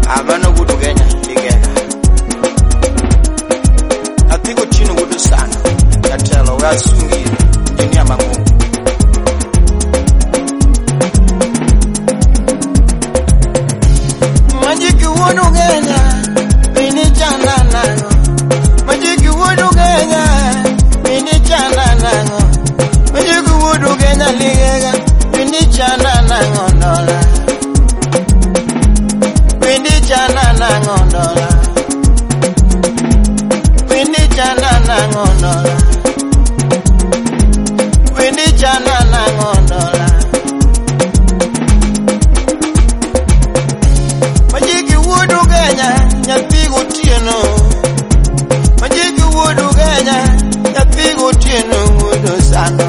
Abano gudu Kenya ligega. Atigo chino gudu sana. Katelo wasungi dunia mangu. Majiki wodu Kenya mini chana nango. Majiki wodu Kenya mini chana nango. Majiki wodu Kenya ligega mini chana nango dola. Mini chana nango dola. Mini chana nango dola. Mini chana nango dola. Majiki wodu Kenya nyapigo tieno. Majiki wodu Kenya nyapigo tieno wodu sano.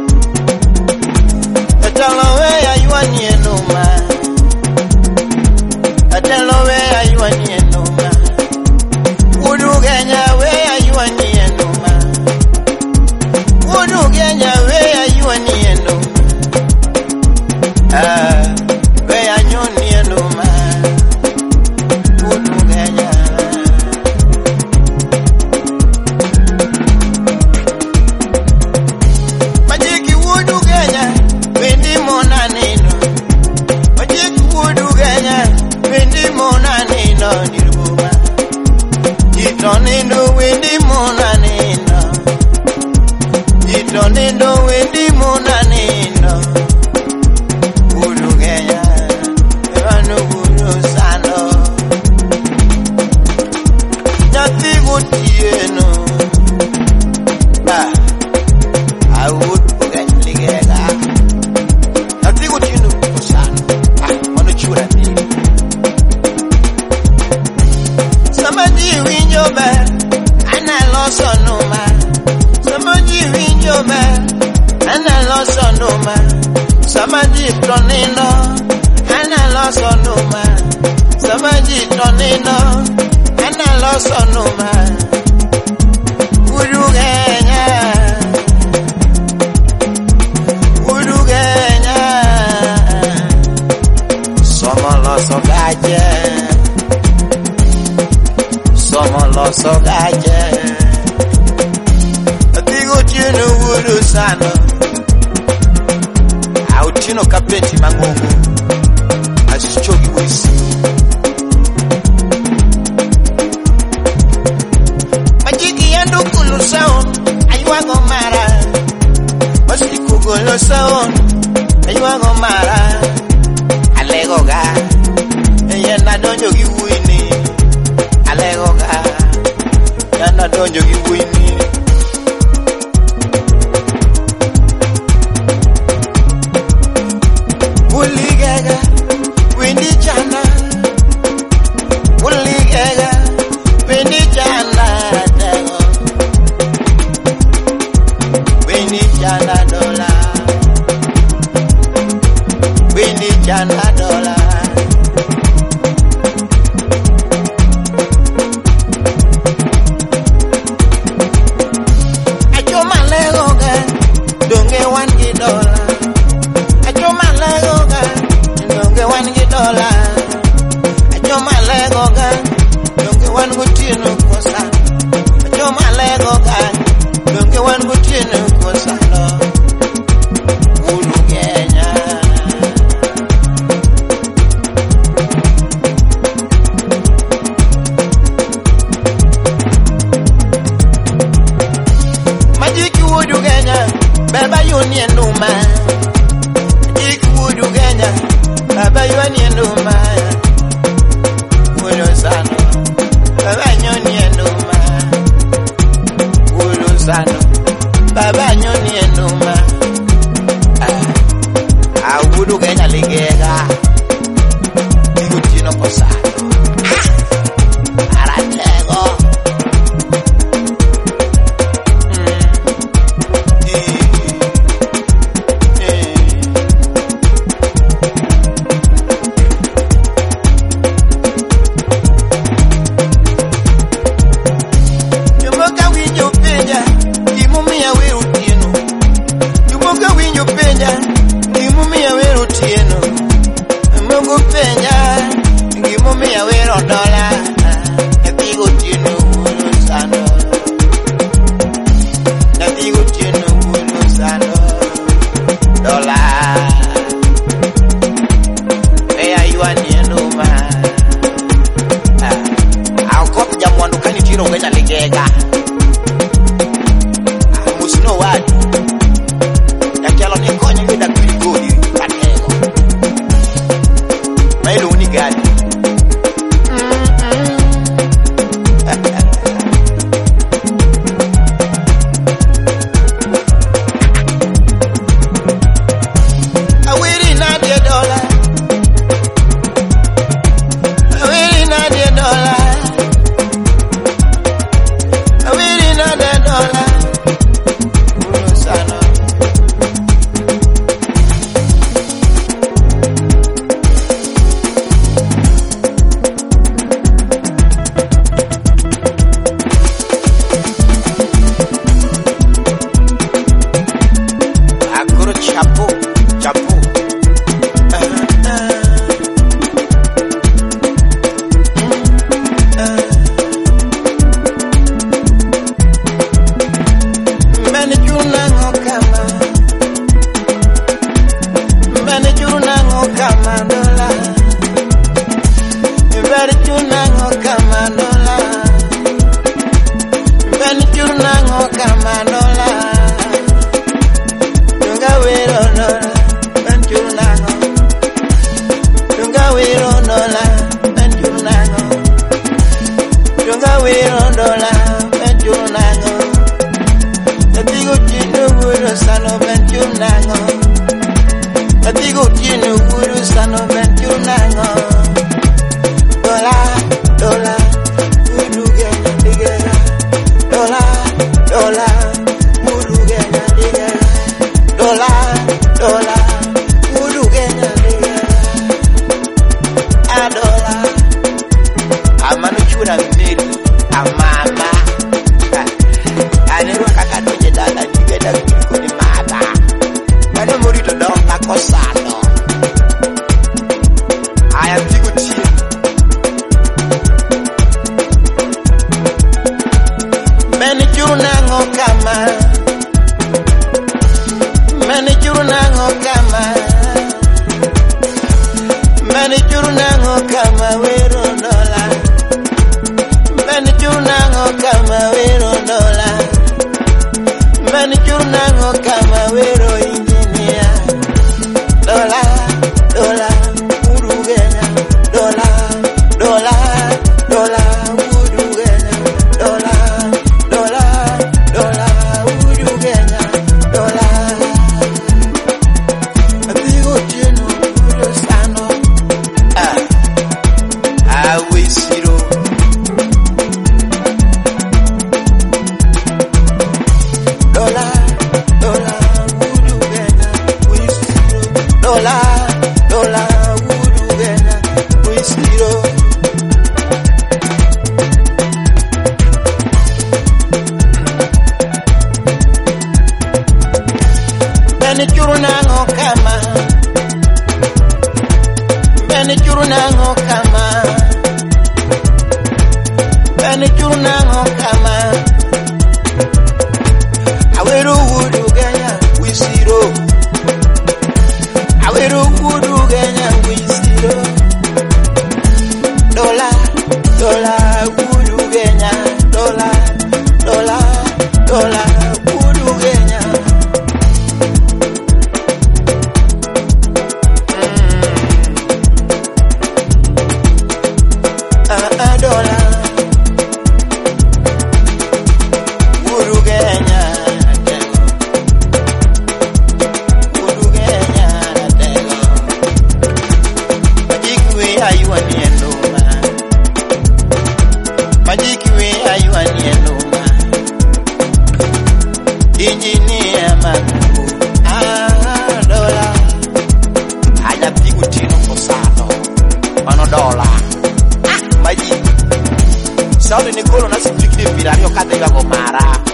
Atalowe ayuani enuma. Atalowe ayuani enuma. Wodu Kenya we ayuani enuma. Wodu Kenya we ayuani enuma. We anyoni enuma. Wodu Kenya. Majiki wodu Kenya wendi mona nino. Majiki wodu Kenya wendi mona nino niruma. Itonendo wendi mona nino. Itonendo wendi mona nino. Wodu Kenya wanu wodu sano. Nyatigo tieno. I would get ligega. Nyatigo tieno sano. Mano chura ni. Somebody winjo be, ana loso numa. Somebody winjo be, ana loso numa. Somebody tonino, ana loso numa. Somebody tonino, ana loso numa. Wodu Kenya, Wodu Kenya. Somo loso gaje. Somo loso gaje. Atigo tieno wodu sano. Autino kapeti mangungu. Asichoki wisi. Majiki yandu kulu sound. Ayuago mara. Masiki kugolo sound. Ayuago mara. Alego ga. Yenda donjo ki wini. Alego ga. Yenda donjo ki wini. Wodu nienduma akop jamwandu kani tiro ngenya ligega musino wadi yakelo ni konyo yuda kulikodi patego mailo ni gadi Saudi Nicolo nasi tukide virario kate ya gomara